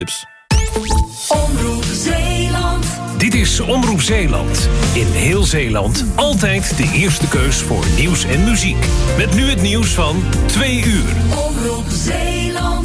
Omroep Zeeland. Dit is Omroep Zeeland. In heel Zeeland altijd de eerste keus voor nieuws en muziek. Met nu het nieuws van 2 uur. Omroep Zeeland.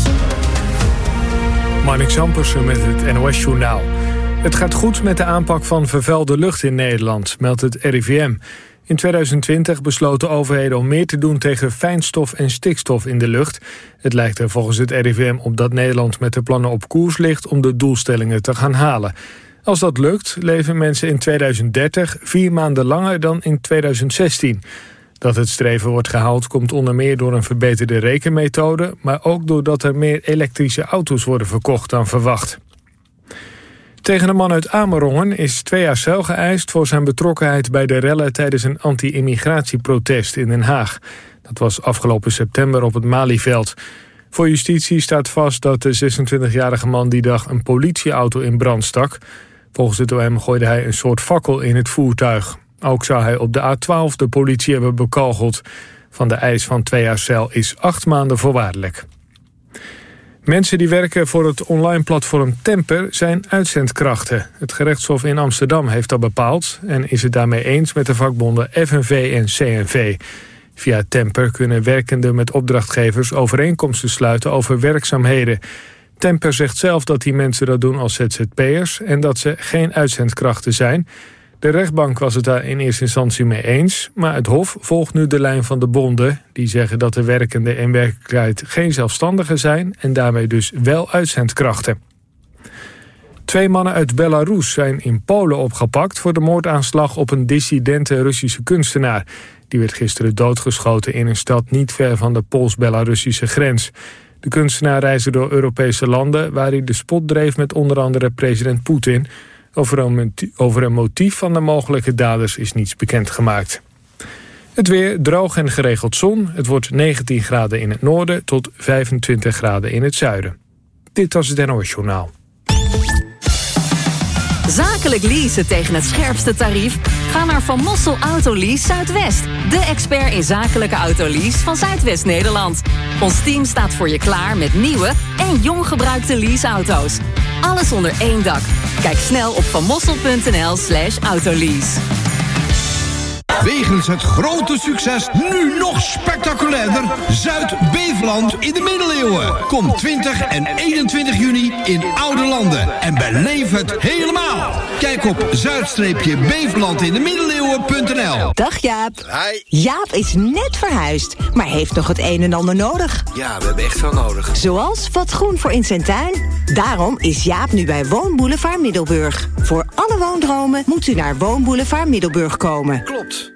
Marnix Zampersen met het NOS-journaal. Het gaat goed met de aanpak van vervuilde lucht in Nederland, meldt het RIVM. In 2020 besloten overheden om meer te doen tegen fijnstof en stikstof in de lucht. Het lijkt er volgens het RIVM op dat Nederland met de plannen op koers ligt om de doelstellingen te gaan halen. Als dat lukt, leven mensen in 2030 4 maanden langer dan in 2016. Dat het streven wordt gehaald komt onder meer door een verbeterde rekenmethode, maar ook doordat er meer elektrische auto's worden verkocht dan verwacht. Tegen een man uit Amerongen is 2 jaar cel geëist voor zijn betrokkenheid bij de rellen tijdens een anti-immigratieprotest in Den Haag. Dat was afgelopen september op het Malieveld. Voor justitie staat vast dat de 26-jarige man die dag een politieauto in brand stak. Volgens het OM gooide hij een soort fakkel in het voertuig. Ook zou hij op de A12 de politie hebben bekogeld. Van de eis van 2 jaar cel is 8 maanden voorwaardelijk. Mensen die werken voor het online platform Temper zijn uitzendkrachten. Het gerechtshof in Amsterdam heeft dat bepaald en is het daarmee eens met de vakbonden FNV en CNV. Via Temper kunnen werkenden met opdrachtgevers overeenkomsten sluiten over werkzaamheden. Temper zegt zelf dat die mensen dat doen als ZZP'ers en dat ze geen uitzendkrachten zijn. De rechtbank was het daar in eerste instantie mee eens, maar het Hof volgt nu de lijn van de bonden. Die zeggen dat de werkenden in werkelijkheid geen zelfstandigen zijn en daarmee dus wel uitzendkrachten. 2 mannen uit Belarus zijn in Polen opgepakt voor de moordaanslag op een dissidente Russische kunstenaar. Die werd gisteren doodgeschoten in een stad niet ver van de Pools-Belarussische grens. De kunstenaar reisde door Europese landen waar hij de spot dreef met onder andere president Poetin. Over een motief van de mogelijke daders is niets bekendgemaakt. Het weer droog en geregeld zon. Het wordt 19 graden in het noorden tot 25 graden in het zuiden. Dit was het NOS-journaal. Zakelijk leasen tegen het scherpste tarief? Ga naar Van Mossel Autolease Zuidwest. De expert in zakelijke autolease van Zuidwest-Nederland. Ons team staat voor je klaar met nieuwe en jong gebruikte leaseauto's. Alles onder één dak. Kijk snel op vanmossel.nl/autolease. Wegens het grote succes nu nog spectaculairder Zuid-Beveland in de middeleeuwen. Kom 20 en 21 juni in Oude Landen en beleef het helemaal. Kijk op zuid-bevelandindemiddeleeuwen.nl. Dag Jaap. Hi. Jaap is net verhuisd, maar heeft nog het een en ander nodig. Ja, we hebben echt veel nodig. Zoals wat groen voor in zijn tuin. Daarom is Jaap nu bij Woonboulevard Middelburg. Voor alle woondromen moet u naar Woonboulevard Middelburg komen. Klopt.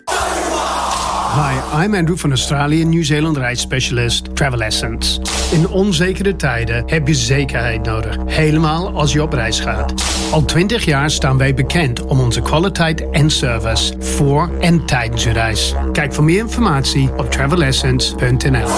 Hi, I'm Andrew van Australië Nieuw-Zeeland reisspecialist Travel Essence. In onzekere tijden heb je zekerheid nodig, helemaal als je op reis gaat. Al 20 jaar staan wij bekend om onze kwaliteit en service voor en tijdens je reis. Kijk voor meer informatie op travelessence.nl.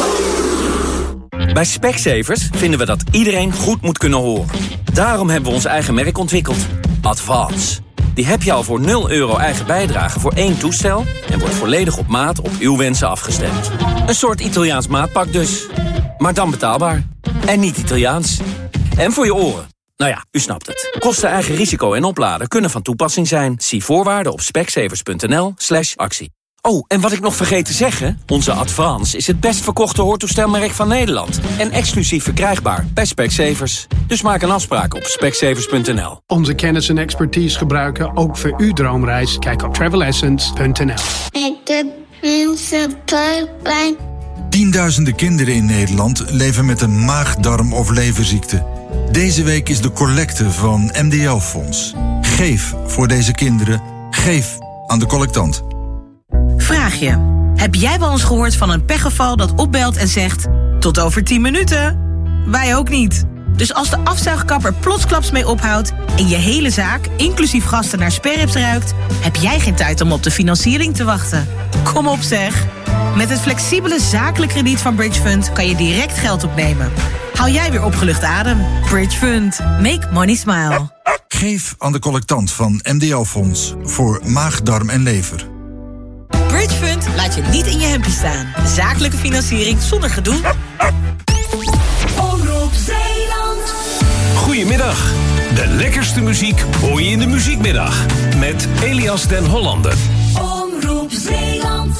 Bij Specsavers vinden we dat iedereen goed moet kunnen horen. Daarom hebben we ons eigen merk ontwikkeld, Advance. Die heb je al voor €0 eigen bijdrage voor 1 toestel en wordt volledig op maat op uw wensen afgestemd. Een soort Italiaans maatpak dus. Maar dan betaalbaar. En niet Italiaans. En voor je oren. Nou ja, u snapt het. Kosten, eigen risico en opladen kunnen van toepassing zijn. Zie voorwaarden op specsavers.nl/actie. Oh, en wat ik nog vergeet te zeggen, onze Advance is het best verkochte hoortoestelmerk van Nederland. En exclusief verkrijgbaar bij Specsavers. Dus maak een afspraak op specsavers.nl. Onze kennis en expertise gebruiken ook voor uw droomreis. Kijk op travelessence.nl. Ik doe mensen pijn. Tienduizenden kinderen in Nederland leven met een maag-darm- of leverziekte. Deze week is de collecte van MDL-fonds. Geef voor deze kinderen. Geef aan de collectant. Vraag je, heb jij wel eens gehoord van een pechgeval dat opbelt en zegt... tot over 10 minuten? Wij ook niet. Dus als de afzuigkapper plotsklaps mee ophoudt... en je hele zaak, inclusief gasten, naar sperrips ruikt... heb jij geen tijd om op de financiering te wachten. Kom op zeg. Met het flexibele zakelijk krediet van Bridge Fund... kan je direct geld opnemen. Haal jij weer opgelucht adem. Bridge Fund. Make money smile. Geef aan de collectant van MDL-fonds voor maag, darm en lever. Bridge Fund laat je niet in je hempje staan. Zakelijke financiering zonder gedoe. Omroep Omroep Zeeland. Goedemiddag. De lekkerste muziek hoor je in de Muziekmiddag. Met Elias den Hollander. Omroep Zeeland.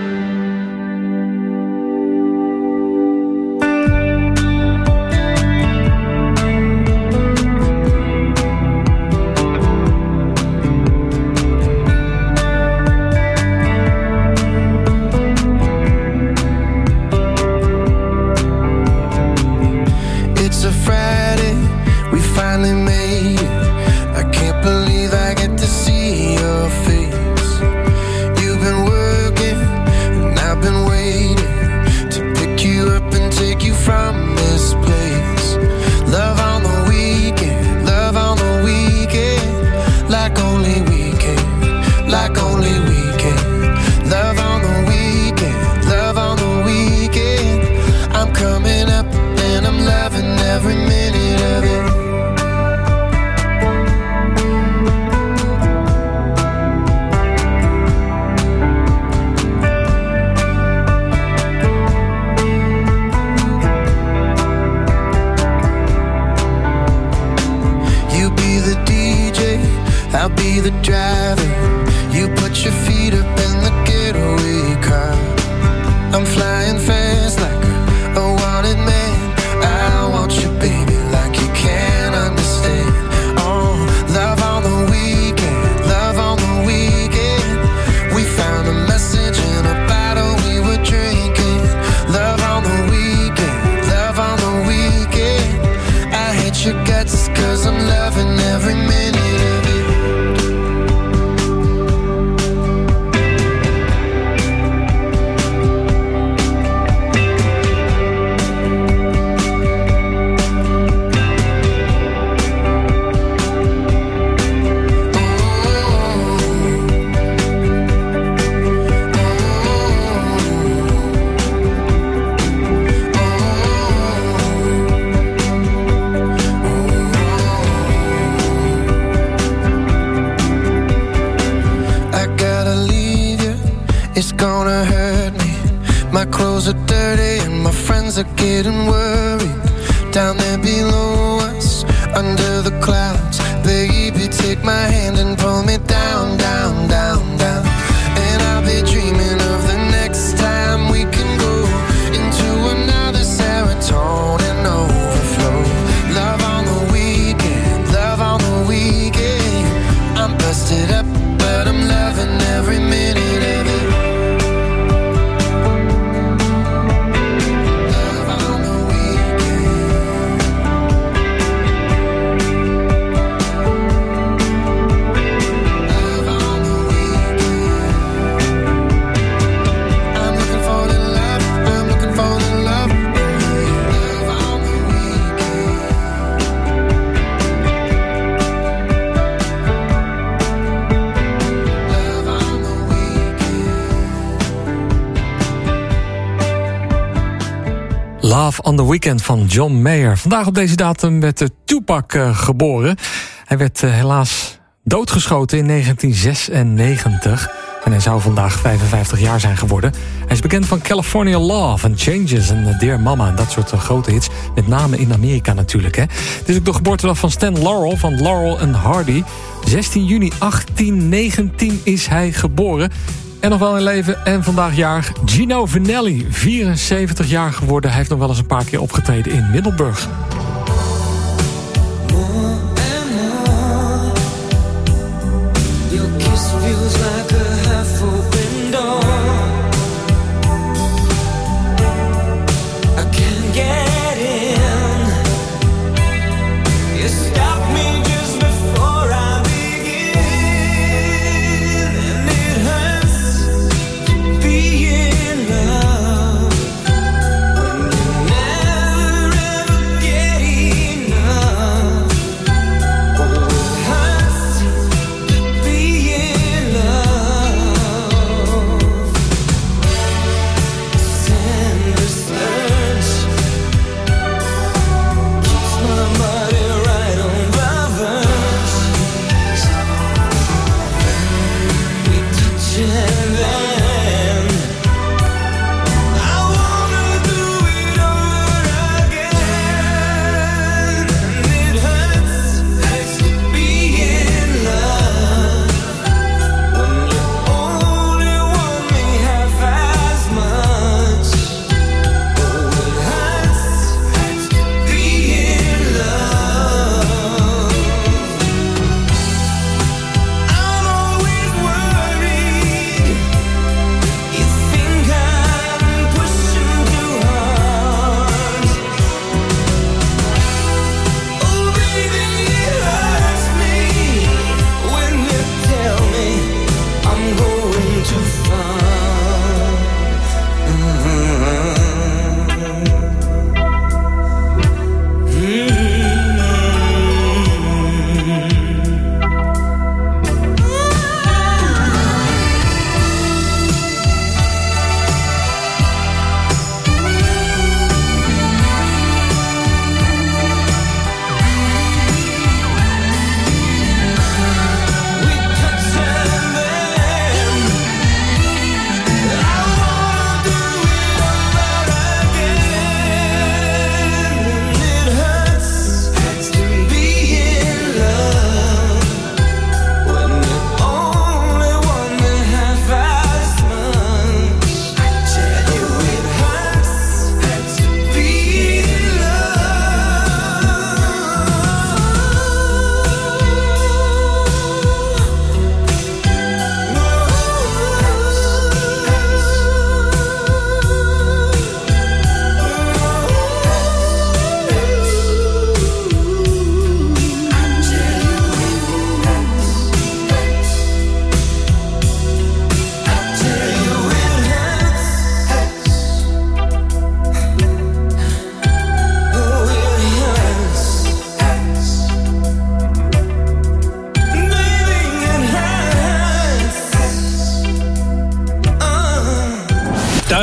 Love on the Weekend van John Mayer. Vandaag op deze datum werd Tupac geboren. Hij werd helaas doodgeschoten in 1996. En hij zou vandaag 55 jaar zijn geworden. Hij is bekend van California Love en Changes en Dear Mama en dat soort grote hits. Met name in Amerika natuurlijk. Hè. Het is ook de geboortedag van Stan Laurel van Laurel and Hardy. 16 juni 1819 is hij geboren. En nog wel in leven en vandaag jarig Gino Vannelli, 74 jaar geworden. Hij heeft nog wel eens een paar keer opgetreden in Middelburg. Never ever get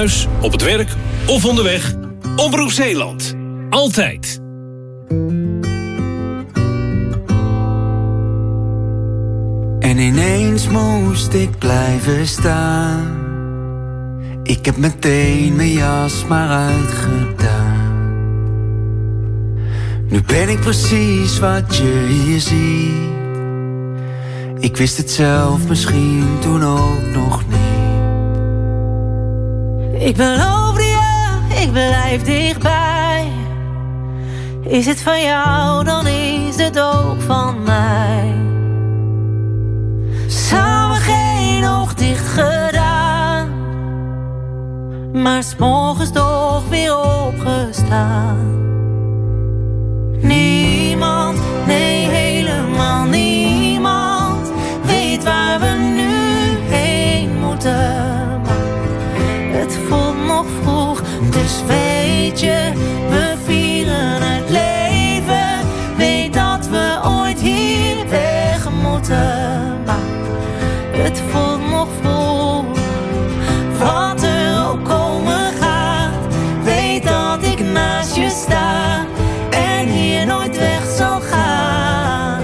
thuis, op het werk of onderweg. Omroep Zeeland. Altijd. En ineens moest ik blijven staan. Ik heb meteen mijn jas maar uitgedaan. Nu ben ik precies wat je hier ziet. Ik wist het zelf misschien toen ook nog niet. Ik beloof je, ik blijf dichtbij. Is het van jou, dan is het ook van mij. Samen geen oog dicht gedaan, maar 's morgens toch weer opgestaan. Niemand, nee helemaal niemand, weet waar we nu heen moeten. Maar het voelt nog vroeg, dus weet je, we vieren het leven. Weet dat we ooit hier weg moeten. Maar het voelt nog vroeg, wat er ook komen gaat. Weet dat ik naast je sta en hier nooit weg zal gaan.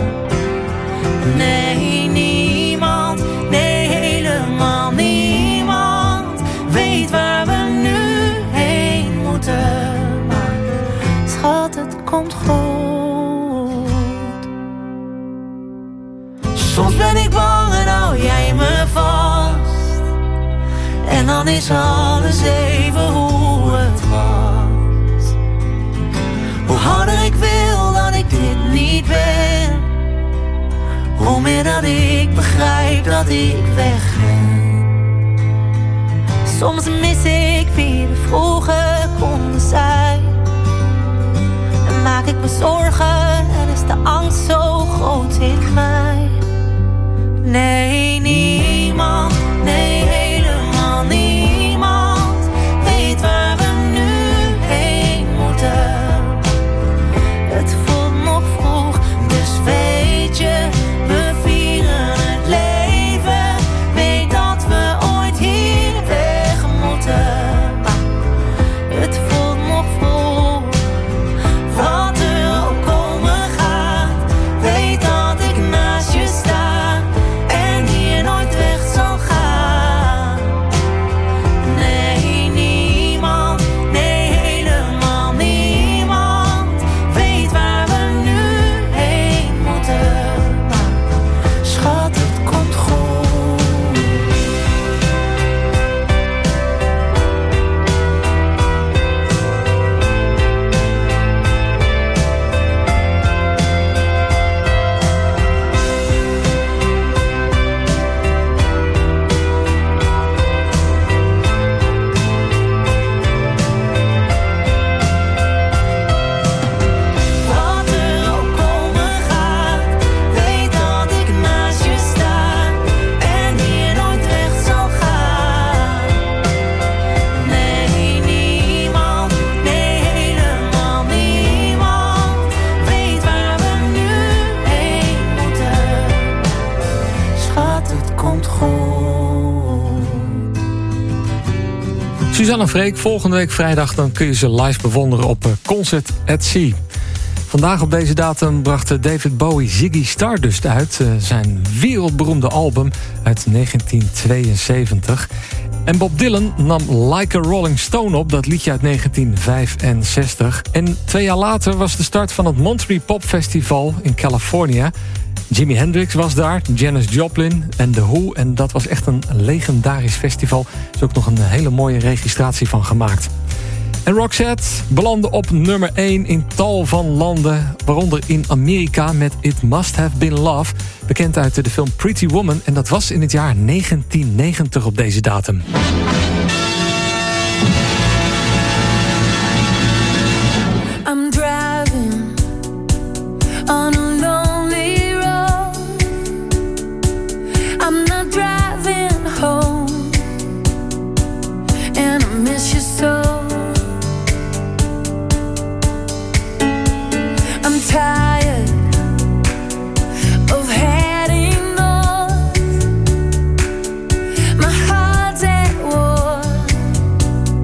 Nee, niemand, nee helemaal niemand, weet waar we nu heen moeten. Maar schat, het komt goed. Soms ben ik bang en hou jij me vast. En dan is alles even hoe het was. Hoe harder ik wil dat ik dit niet ben, hoe meer dat ik begrijp dat ik weg ben. Soms mis ik wie we vroeger konden zijn. En maak ik me zorgen en is de angst zo groot in mij. Nee, niemand, nee helemaal niemand, weet waar we nu heen moeten. Het voelt nog vroeg, dus weet je, we vieren het leven. Weet dat we ooit hier weg moeten. Maar het voelt nog vroeg, wat er ook komen gaat. Weet dat ik naast je sta en hier nooit weg zal gaan. Nee, niemand, nee helemaal niemand, weet waar we nu heen moeten. Maar schat, het komt goed. Wat er ook komen gaat, weet dat ik naast je sta en hier nooit weg zal gaan. Nee, niemand, nee helemaal niemand, weet waar we nu heen moeten. Schat, het komt goed. Suzanne Freek, volgende week vrijdag dan kun je ze live bewonderen op Concert at Sea. Vandaag op deze datum bracht David Bowie Ziggy Stardust uit. Zijn wereldberoemde album uit 1972. En Bob Dylan nam Like a Rolling Stone op, dat liedje uit 1965. En 2 jaar later was de start van het Monterey Pop Festival in California. Jimi Hendrix was daar, Janis Joplin en The Who. En dat was echt een legendarisch festival. Er is ook nog een hele mooie registratie van gemaakt. En Roxette belandde op nummer 1 in tal van landen, waaronder in Amerika met It Must Have Been Love, bekend uit de film Pretty Woman. En dat was in het jaar 1990 op deze datum. I'm driving on a lonely road. I'm not driving home, and I miss you so. I'm tired of heading north. My heart's at war.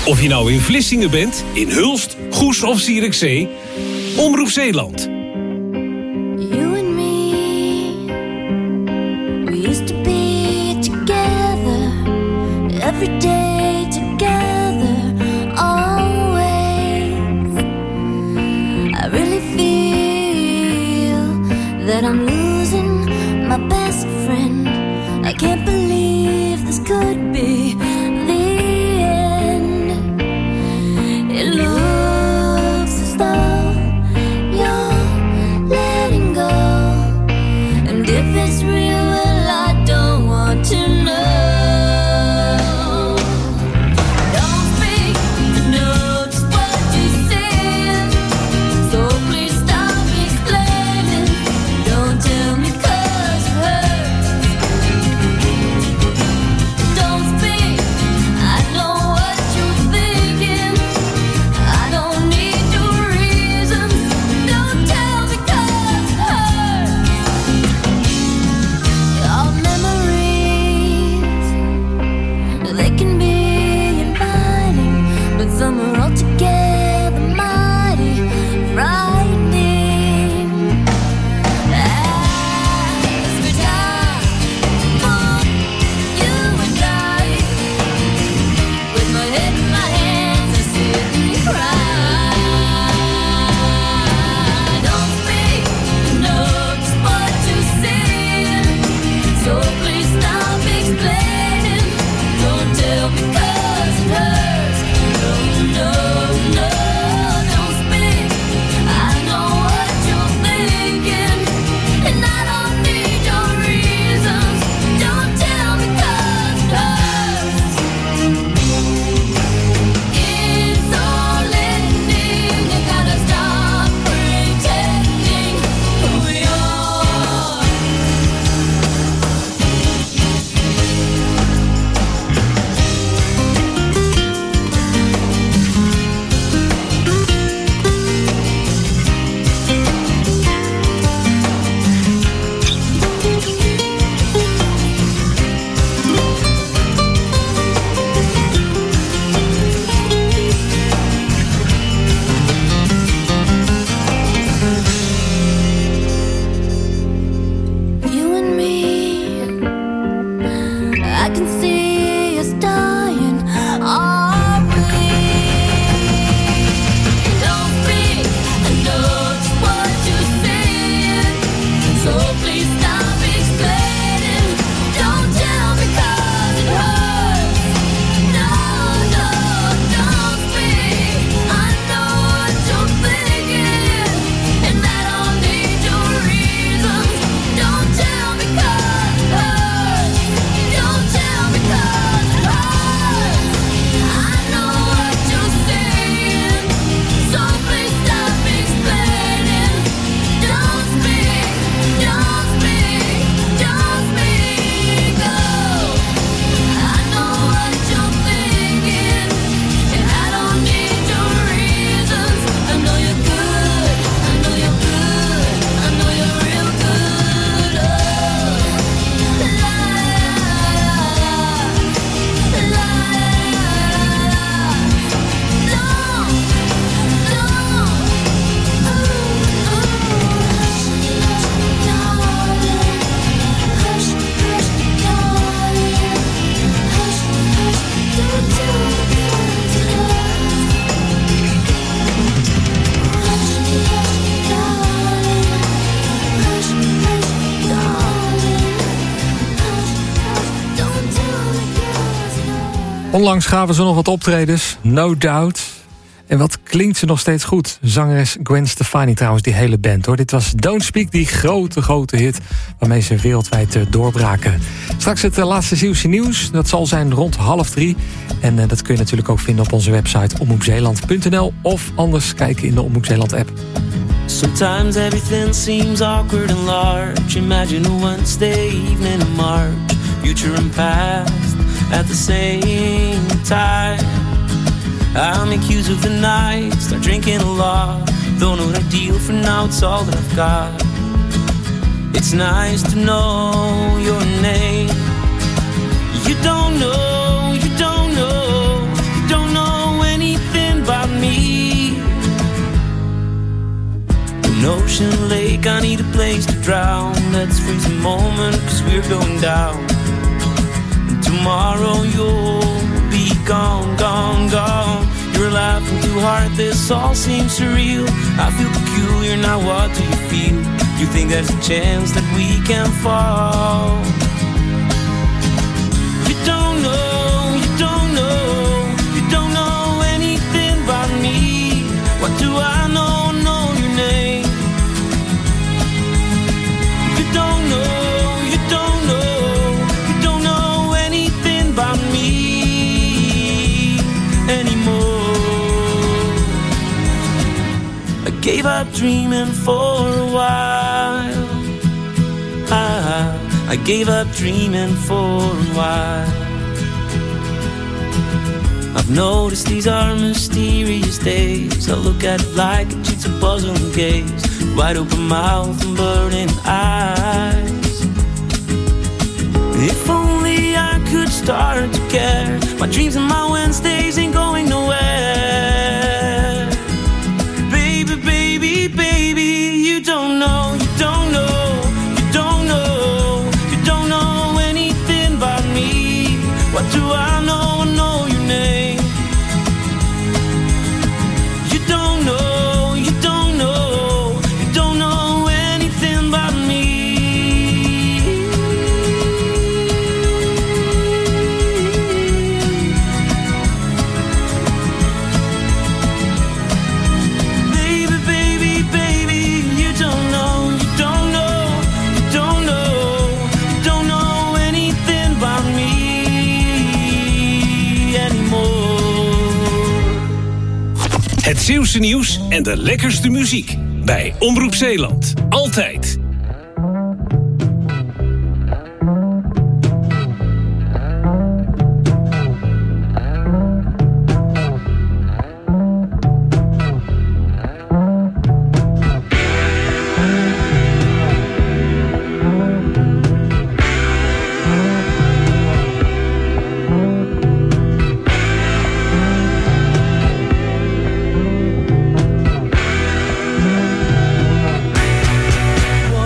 Of je nou in Vlissingen bent, in Hulst, Goes of Zierikzee. Omroep Zeeland. You and me, we used to be together, every day together, always. I really feel that I'm losing my best friend. I can't believe this could be the end. It looks as though you're letting go, and if it's real, well, I don't want to know. Don't speak, know just what you said, so please stop explaining. Don't tell me 'cause it hurts. Don't speak, I know what you're thinking. I don't need your reasons. Don't tell me 'cause it hurts. Our memories, they can be inviting, but some are altogether mighty frightening. As we die for you and I, with my head in my hands, I sit and cry. Don't speak, know just what you said, so please stop explaining. Don't tell me 'cause it hurts. No, no, no, don't speak. I know what you're thinking, and I don't need your reasons. Don't tell me 'cause it hurts. It's all ending. You gotta stop pretending who you are. You and me, I can see us dying, are we? Don't speak, I know just what you said, so please stop explaining. Don't tell me 'cause it hurts. No, no, don't speak. I know what you're thinking, and I don't need your reasons. Don't tell me 'cause it hurts. Don't tell me 'cause it hurts. I know what you're saying, so please stop explaining. Don't speak, don't speak, don't speak. Oh, I know what you're thinking, and I don't need your reasons. I know you're good, I know you're good, I know you're real good. Oh, la la la la. Onlangs gaven ze nog wat optredens, no doubt. En wat klinkt ze nog steeds goed? Zangeres Gwen Stefani trouwens, die hele band hoor. Dit was Don't Speak, die grote hit waarmee ze wereldwijd doorbraken. Straks het laatste Zeeuwse nieuws. Dat zal zijn rond 2:30. En dat kun je natuurlijk ook vinden op onze website omroepzeeland.nl. Of anders kijken in de Omroep Zeeland app. Sometimes everything seems awkward and large. Imagine a Wednesday evening in March. Future and past at the same time. I'll make use of the night, start drinking a lot. Don't know what I deal for now, it's all that I've got. It's nice to know your name. You don't know An ocean lake, I need a place to drown. Let's freeze a moment, cause we're going down. And tomorrow you'll be gone, gone, gone. You're laughing too hard, this all seems surreal. I feel peculiar, now what do you feel? You think there's a chance that we can fall? You don't know, you don't know, you don't know anything about me. What do I know, know your name? You don't know, you don't know, you don't know anything about me anymore. I gave up dreaming for a while. I gave up dreaming for a while. I've noticed these are mysterious days. I look at it like a jigsaw puzzle and gaze. Wide open mouth and burning eyes. If only I could start to care. My dreams and my Wednesdays ain't going nowhere. Baby, baby, baby, you don't know, you don't know, you don't know, you don't know anything about me. What do I know? I know your name. You don't know, you don't know, you don't know anything about me. Baby, baby, baby, you don't know, you don't know, you don't know, you don't know anything about me anymore. Het Zeeuwse nieuws en de lekkerste muziek bij Omroep Zeeland. Altijd. Whoa.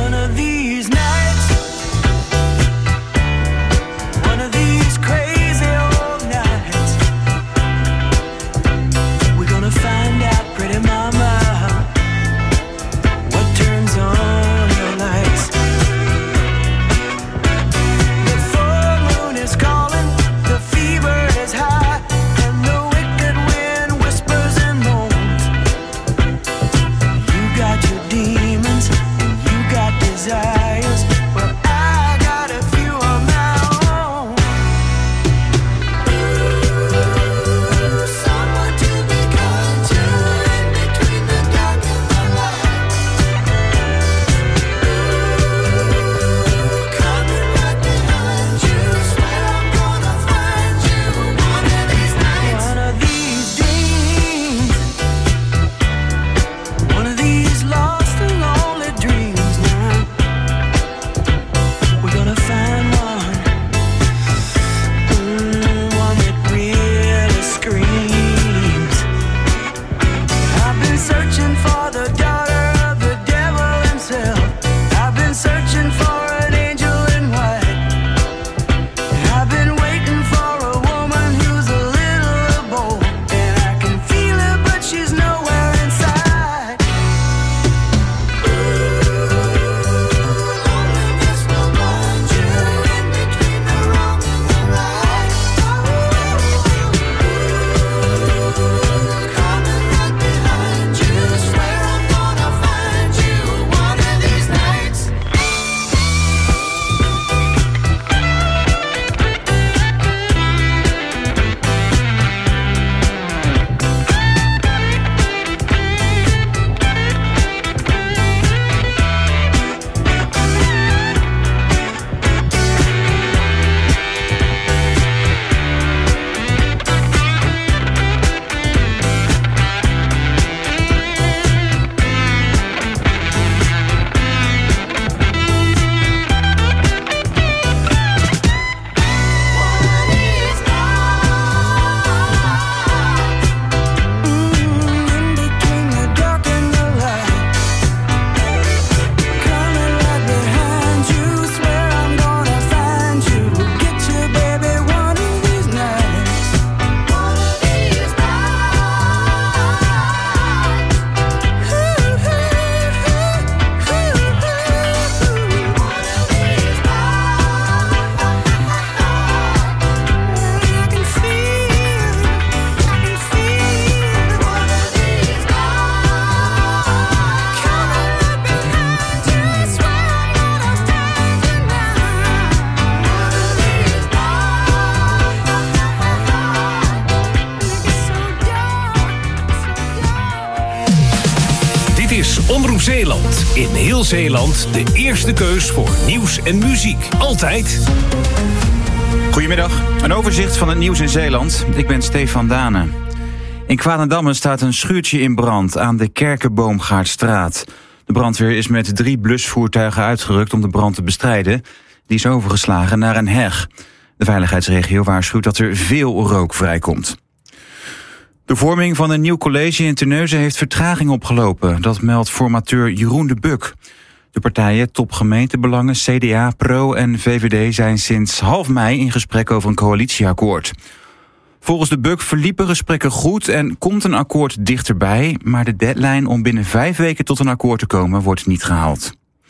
Zeeland. In heel Zeeland de eerste keus voor nieuws en muziek. Altijd. Goedemiddag, een overzicht van het nieuws in Zeeland. Ik ben Stefan Dane. In Kwaadendammen staat een schuurtje in brand aan de Kerkenboomgaardstraat. De brandweer is met 3 blusvoertuigen uitgerukt om de brand te bestrijden. Die is overgeslagen naar een heg. De veiligheidsregio waarschuwt dat er veel rook vrijkomt. De vorming van een nieuw college in Terneuzen heeft vertraging opgelopen. Dat meldt formateur Jeroen de Buk. De partijen, topgemeentebelangen, CDA, PRO en VVD zijn sinds half mei in gesprek over een coalitieakkoord. Volgens de Buk verliepen gesprekken goed en komt een akkoord dichterbij, maar de deadline om binnen 5 weken tot een akkoord te komen wordt niet gehaald.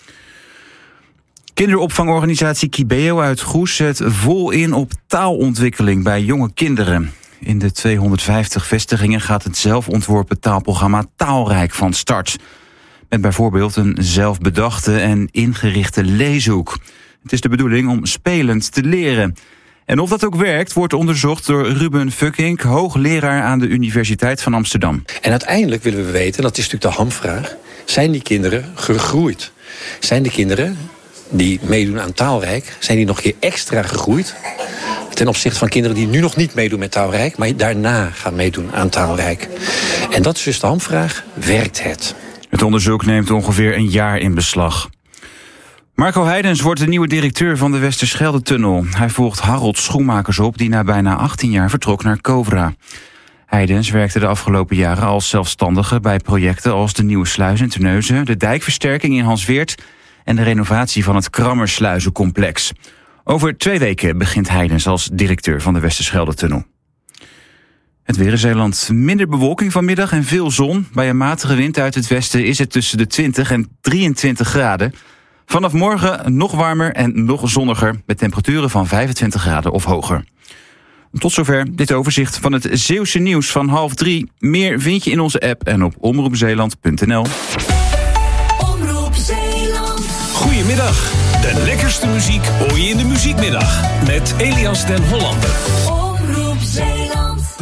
Kinderopvangorganisatie Kibeo uit Goes zet vol in op taalontwikkeling bij jonge kinderen. In de 250 vestigingen gaat het zelfontworpen taalprogramma Taalrijk van start. Met bijvoorbeeld een zelfbedachte en ingerichte leeshoek. Het is de bedoeling om spelend te leren. En of dat ook werkt, wordt onderzocht door Ruben Fuckink, hoogleraar aan de Universiteit van Amsterdam. En uiteindelijk willen we weten, en dat is natuurlijk de hamvraag, zijn die kinderen gegroeid? Zijn de kinderen die meedoen aan Taalrijk, zijn die nog een keer extra gegroeid ten opzichte van kinderen die nu nog niet meedoen met Taalrijk, maar daarna gaan meedoen aan Taalrijk? En dat is dus de hamvraag, werkt het? Het onderzoek neemt ongeveer een jaar in beslag. Marco Heidens wordt de nieuwe directeur van de Westerschelde-tunnel. Hij volgt Harold Schoenmakers op, die na bijna 18 jaar vertrok naar Covra. Heidens werkte de afgelopen jaren als zelfstandige bij projecten als de Nieuwe Sluis in Terneuzen, de dijkversterking in Hansweert en de renovatie van het Krammersluizencomplex. Over 2 weken begint Heidens als directeur van de Westerschelde-tunnel. Het weer in Zeeland. Minder bewolking vanmiddag en veel zon. Bij een matige wind uit het westen is het tussen de 20 en 23 graden. Vanaf morgen nog warmer en nog zonniger, met temperaturen van 25 graden of hoger. Tot zover dit overzicht van het Zeeuwse nieuws van 2:30. Meer vind je in onze app en op omroepzeeland.nl. Omroep Zeeland. Goedemiddag. De lekkerste muziek hoor je in de muziekmiddag. Met Elias den Hollander. Omroep Zeeland.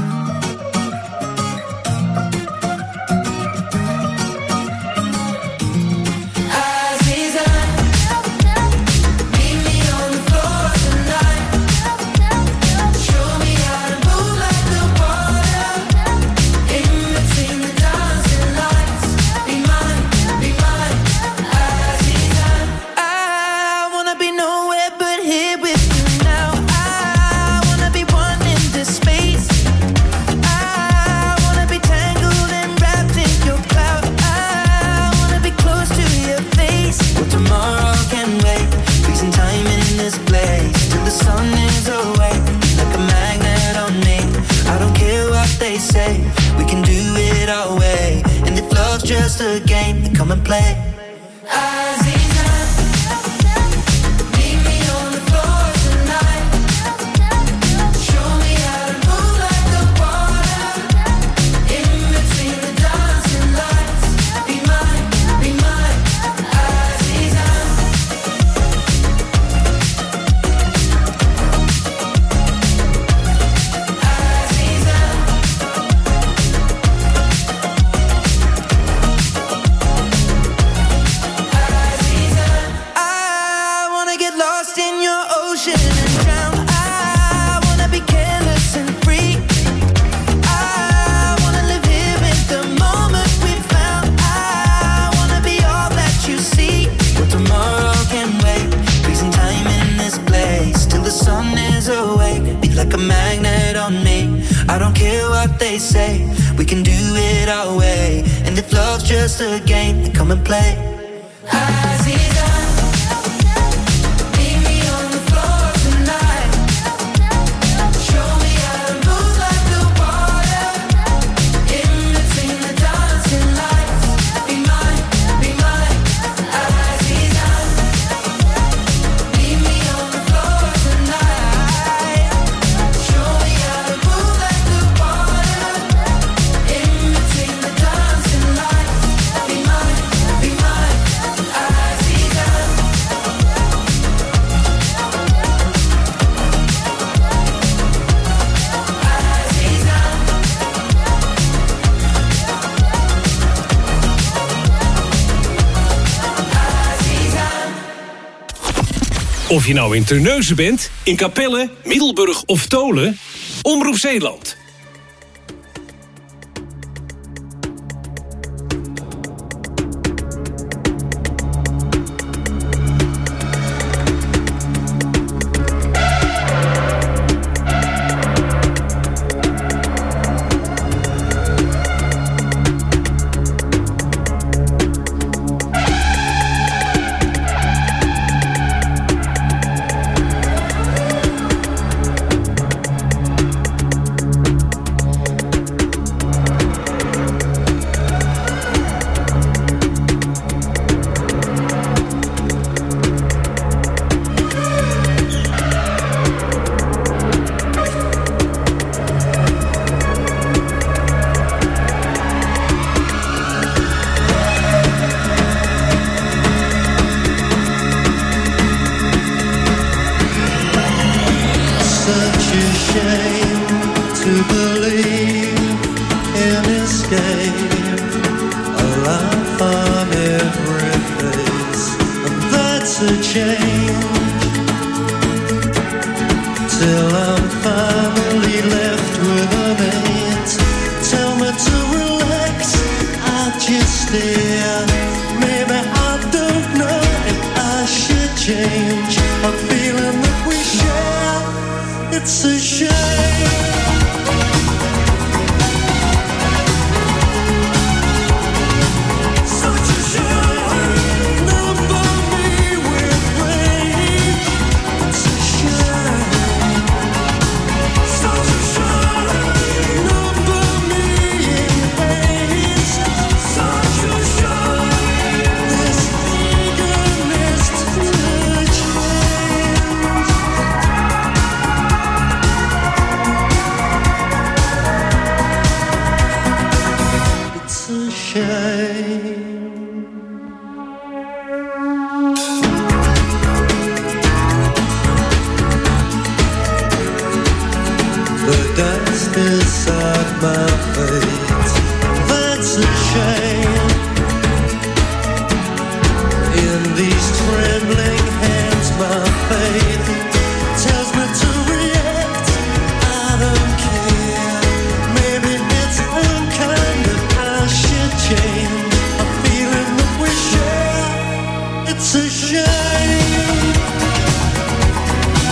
Just a game, come and play. Just a game, come and play. Of je nou in Terneuzen bent, in Capelle, Middelburg of Tolen, Omroep Zeeland.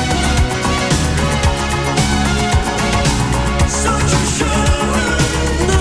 Such a shame.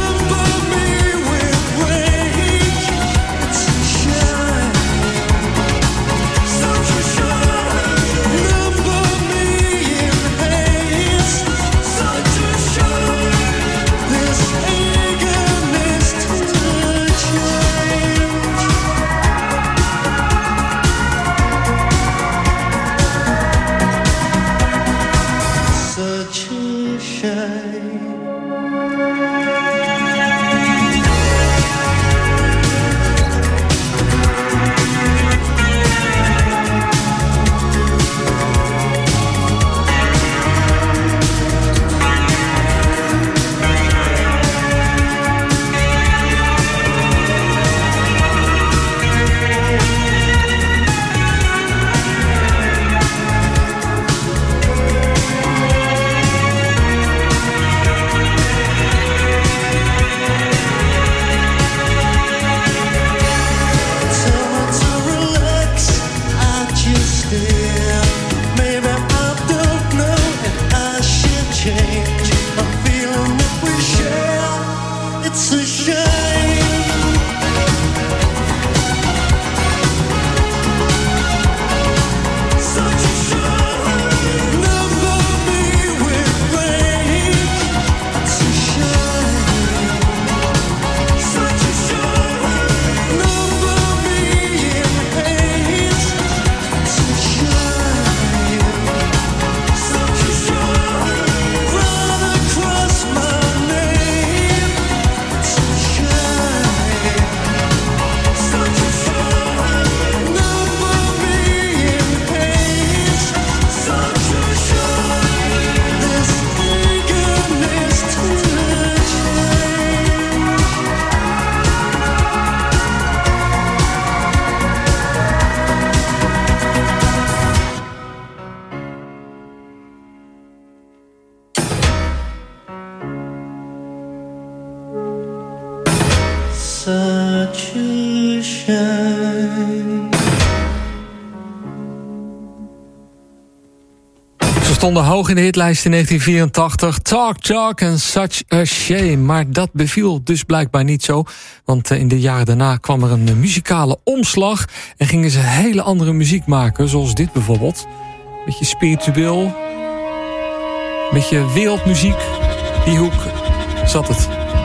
Ze stonden hoog in de hitlijst in 1984. Talk and Such a Shame. Maar dat beviel dus blijkbaar niet zo. Want in de jaren daarna kwam er een muzikale omslag. En gingen ze hele andere muziek maken. Zoals dit bijvoorbeeld. Beetje spiritueel. Beetje wereldmuziek. Die hoek zat het.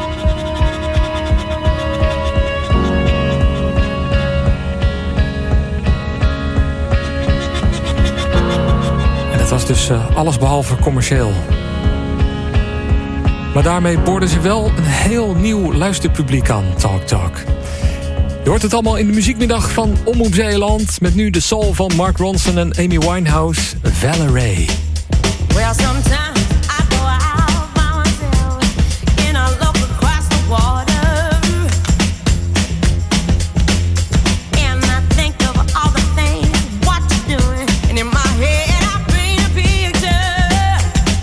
Het was dus allesbehalve commercieel. Maar daarmee boorden ze wel een heel nieuw luisterpubliek aan, Talk. Je hoort het allemaal in de muziekmiddag van Omroep Zeeland. Met nu de soul van Mark Ronson en Amy Winehouse, Valerie. Well, sometimes I go out by myself and I look across the water and I think of all the things what you're doing, and in my head I paint a picture.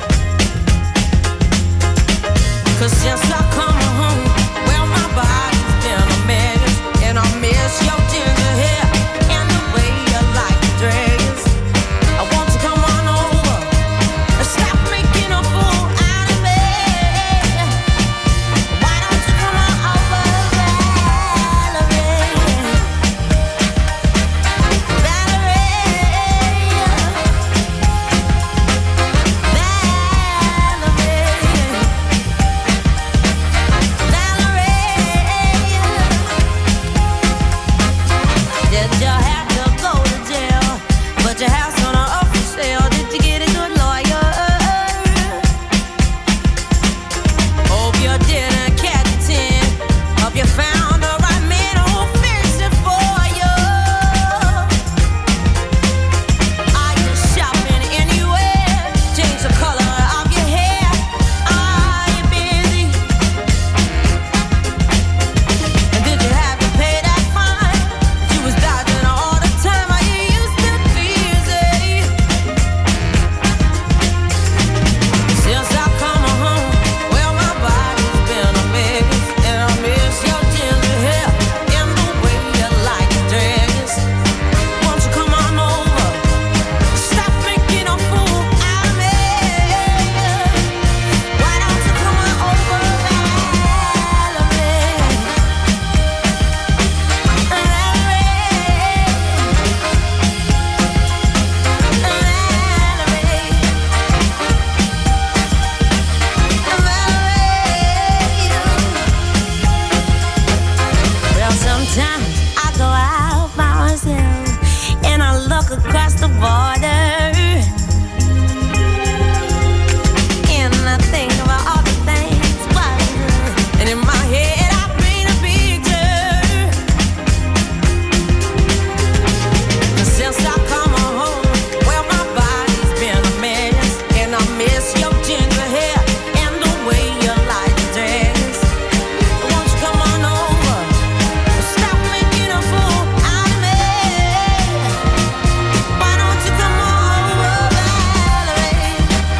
'Cause since I come home, well, my body's been a mess, and I miss your ginger hair and the way you like to dress. I want to come on over and stop making a fool out of me. Why don't you come on over, Valerie? Did you have to go to jail? But your house on a up for sale. Did you get a good lawyer? Hope you didn't catch a 10. Hope you found the right man who'll fix it for you. Are you shopping anywhere? Change the color of your hair. Are you busy? And did you have to pay that fine? You was dodging all the time. Are you used to busy? Since I come home, well, my body's been a mess, and I miss your ginger hair and the way you like to dress. Won't you come on over? Stop making a fool out of me. Why don't you come on over, Well, sometimes I go out by myself and I look across the border and I think about all the things what I do. And in my head I paint a picture. Since I come home, well, my body's been a mess, and I miss your ginger hair and the way you like to dress. Won't you come on over? Stop making a fool out of me. Why don't you come on over, Valerie?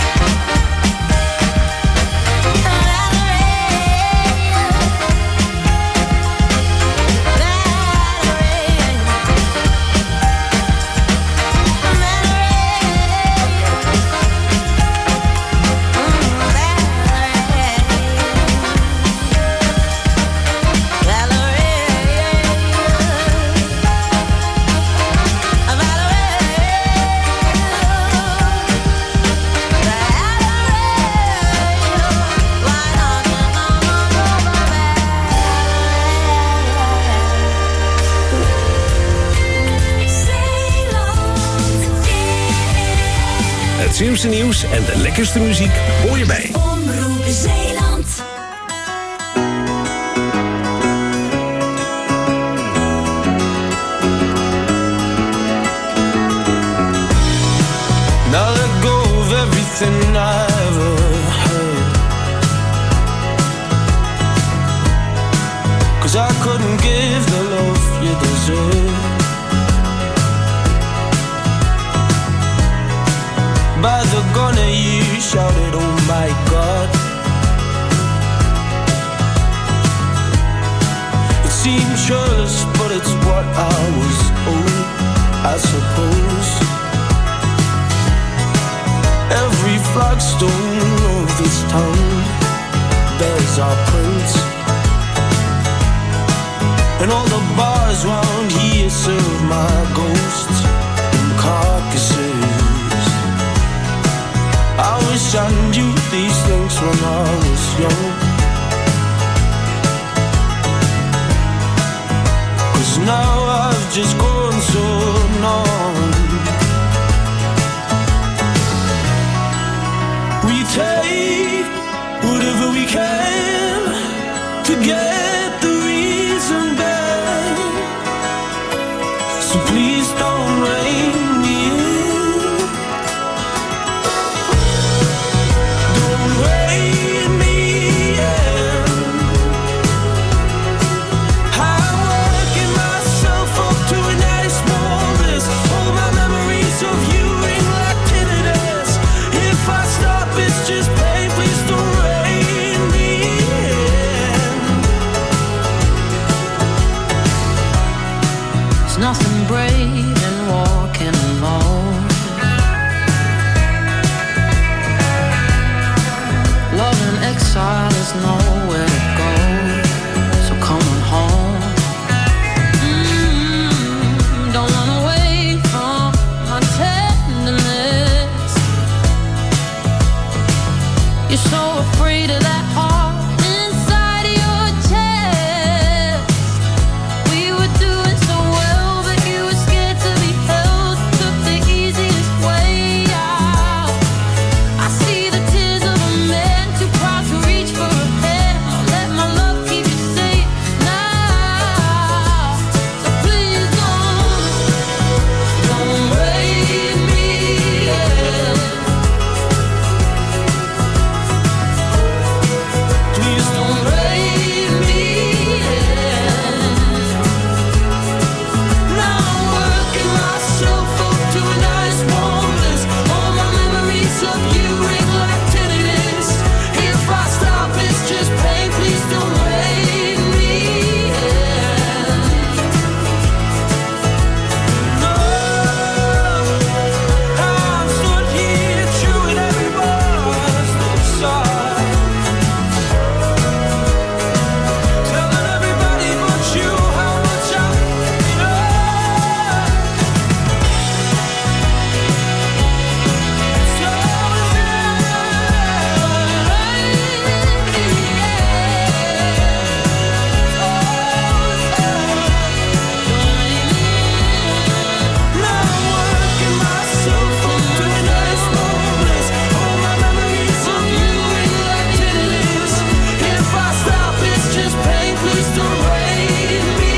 Het slimste nieuws en de lekkerste muziek hoor je bij Omroep Zeeland. Now let go of everything I ever heard, 'cause I couldn't give the love you deserve. By the gun you shouted, oh my God. It seems careless, but it's what I was owed, I suppose. flagstone of this town bears our prints, and all the bars round here serve my ghosts and carcasses. I wish I knew these things when I was young, 'cause now I've just grown so numb. We take whatever we can to get the reason back, so please don't rein me in. Don't rein me in. I'm working myself up to a nice warmness. All my memories of you ring like tinnitus. If I stop, it's just pain. Please don't rein me in. There's nothing brave in walking alone. Love and exile is nowhere to go, so come on home. Don't run away from my tenderness. You're so afraid of that heart inside of your chest. We were doing so well, but you were scared to be held. Took the easiest way out. I see the tears of a man too proud to reach for a hand. I'll let my love keep you safe now. So please don't rein me in. Please don't rein me in. Now I'm working myself up to a nice warmness. All my memories of you ring like tinnitus. If I stop, it's just pain. Please don't rein me in. No, I've stood here chewing every bars inside, telling everybody but you how much I love. Now I'm working myself up to a nice warmness. All my memories of you ring like tinnitus. If I stop, it's just pain. Please don't rein me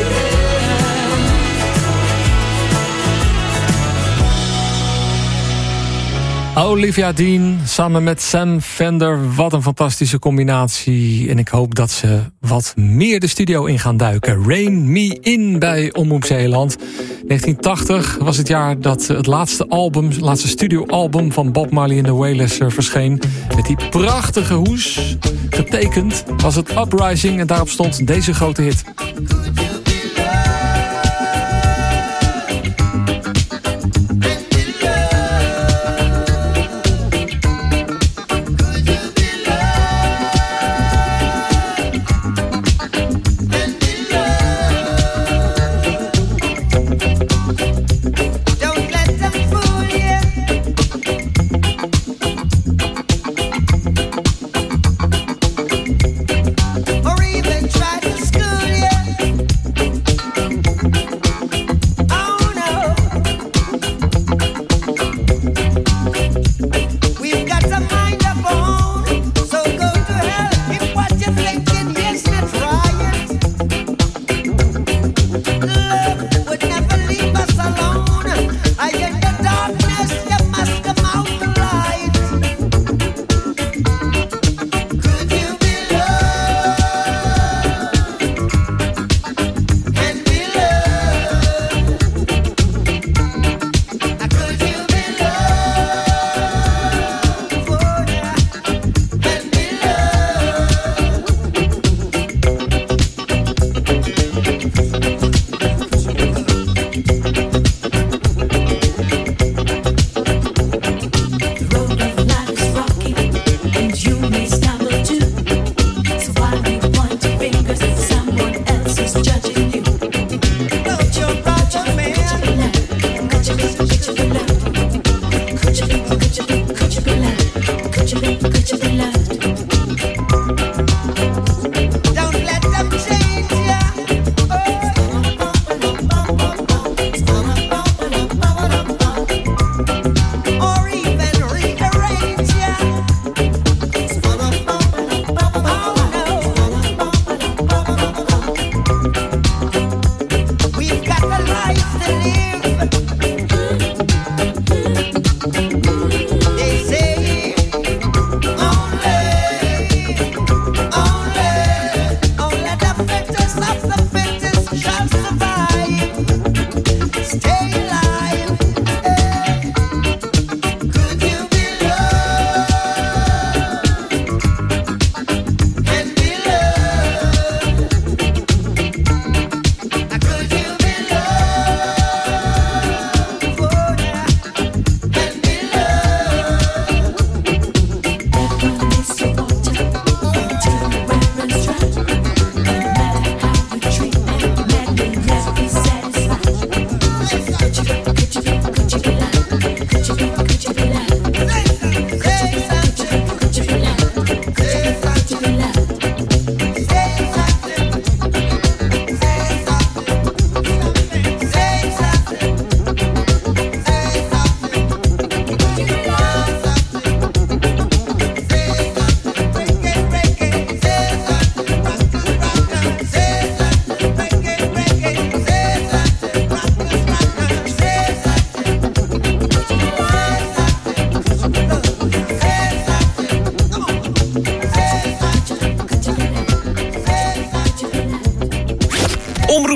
in. Olivia Dean samen met Sam Fender. Wat een fantastische combinatie. En ik hoop dat ze wat meer de studio in gaan duiken. Rein Me In bij Omroep Zeeland. 1980 was het jaar dat het laatste studioalbum van Bob Marley en de Wailers verscheen. Met die prachtige hoes. Getekend was het Uprising en daarop stond deze grote hit. Don't let them fool you. Or even try to school you.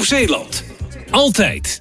Omroep Zeeland. Altijd.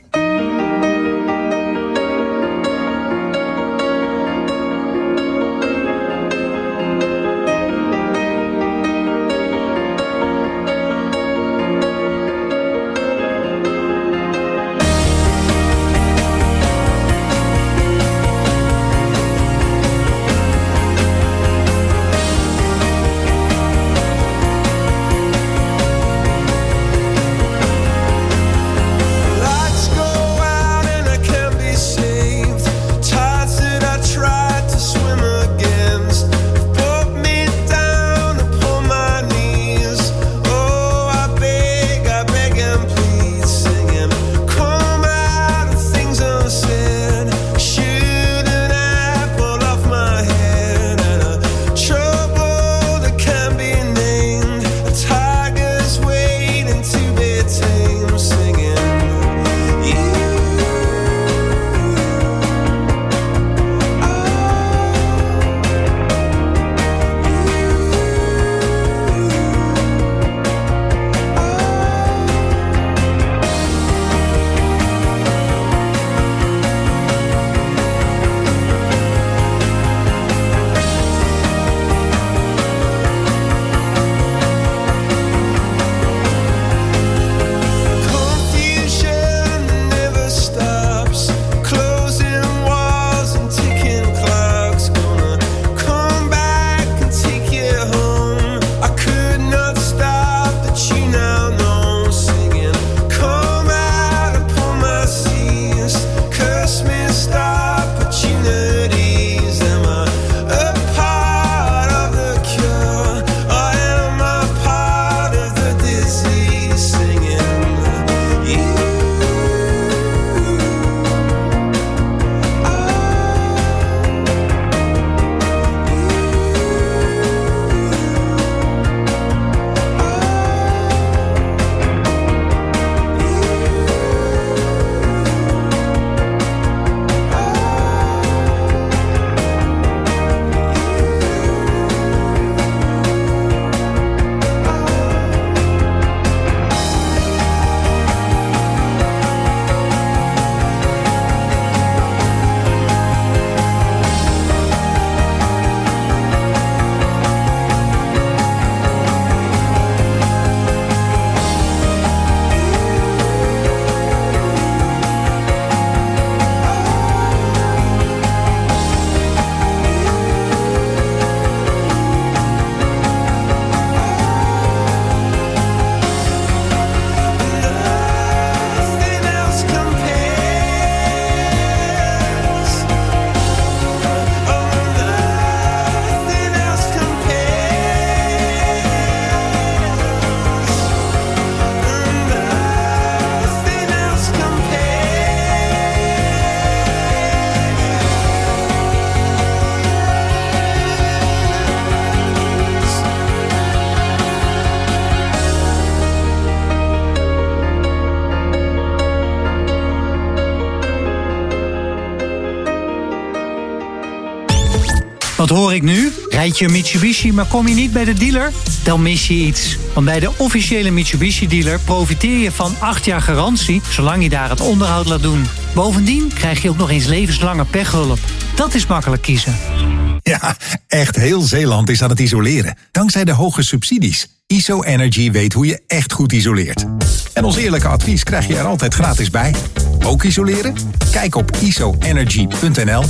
Wat hoor ik nu? Rijd je een Mitsubishi, maar kom je niet bij de dealer? Dan mis je iets. Want bij de officiële Mitsubishi-dealer profiteer je van 8 jaar garantie, zolang je daar het onderhoud laat doen. Bovendien krijg je ook nog eens levenslange pechhulp. Dat is makkelijk kiezen. Ja, echt heel Zeeland is aan het isoleren. Dankzij de hoge subsidies. ISO Energy weet hoe je echt goed isoleert. En ons eerlijke advies krijg je er altijd gratis bij. Ook isoleren? Kijk op isoenergy.nl.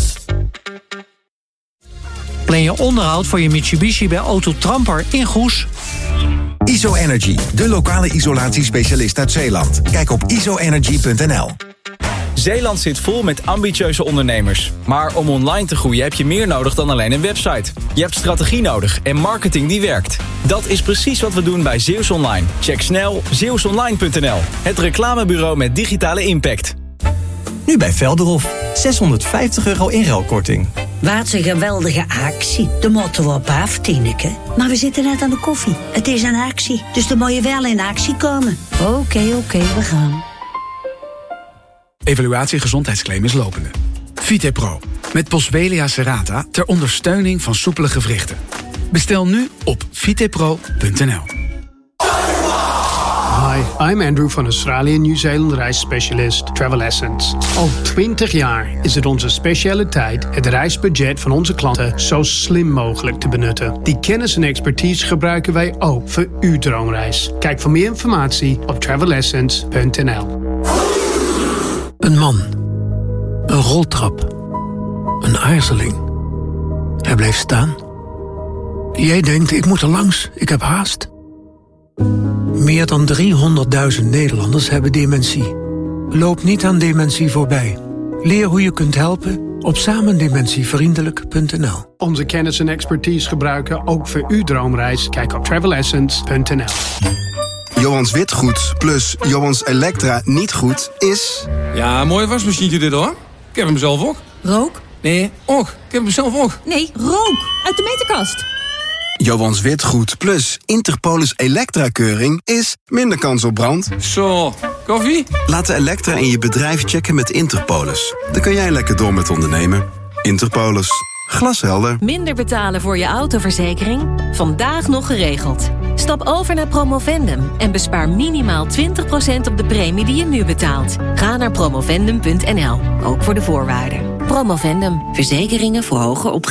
Plan je onderhoud voor je Mitsubishi bij Auto Tramper in Goes. ISO Energy, de lokale isolatiespecialist uit Zeeland. Kijk op isoenergy.nl. Zeeland zit vol met ambitieuze ondernemers. Maar om online te groeien heb je meer nodig dan alleen een website. Je hebt strategie nodig en marketing die werkt. Dat is precies wat we doen bij Zeeuws Online. Check snel zeeuwsonline.nl. Het reclamebureau met digitale impact. Nu bij Velderhof. €650 inruilkorting. Wat een geweldige actie. De moeten we op af, Tineke. Maar we zitten net aan de koffie. Het is een actie, dus dan moet je wel in actie komen. Oké, we gaan. Evaluatie gezondheidsclaim is lopende. VitePro, met Boswellia serrata ter ondersteuning van soepele gewrichten. Bestel nu op vitepro.nl. Hi, I'm Andrew van Australië Nieuw-Zeeland reisspecialist Travel Essence. Al 20 jaar is het onze specialiteit het reisbudget van onze klanten zo slim mogelijk te benutten. Die kennis en expertise gebruiken wij ook voor uw droomreis. Kijk voor meer informatie op travelessence.nl. Een man. Een roltrap. Een aarzeling. Hij bleef staan. Jij denkt, ik moet er langs, ik heb haast. Meer dan 300.000 Nederlanders hebben dementie. Loop niet aan dementie voorbij. Leer hoe je kunt helpen op samendementievriendelijk.nl. Onze kennis en expertise gebruiken ook voor uw droomreis. Kijk op travelessence.nl. Johans Witgoed plus Johans Elektra niet goed is... Ja, een mooi wasmachientje dit hoor. Ik heb hem zelf ook. Rook? Nee, ook. Ik heb hem zelf ook. Nee, rook. Uit de meterkast. Johans Witgoed plus Interpolis Elektra-keuring is minder kans op brand. Zo, koffie? Laat de Elektra in je bedrijf checken met Interpolis. Dan kun jij lekker door met ondernemen. Interpolis. Glashelder. Minder betalen voor je autoverzekering? Vandaag nog geregeld. Stap over naar Promovendum en bespaar minimaal 20% op de premie die je nu betaalt. Ga naar promovendum.nl, ook voor de voorwaarden. Promovendum, verzekeringen voor hoger opgeleiden.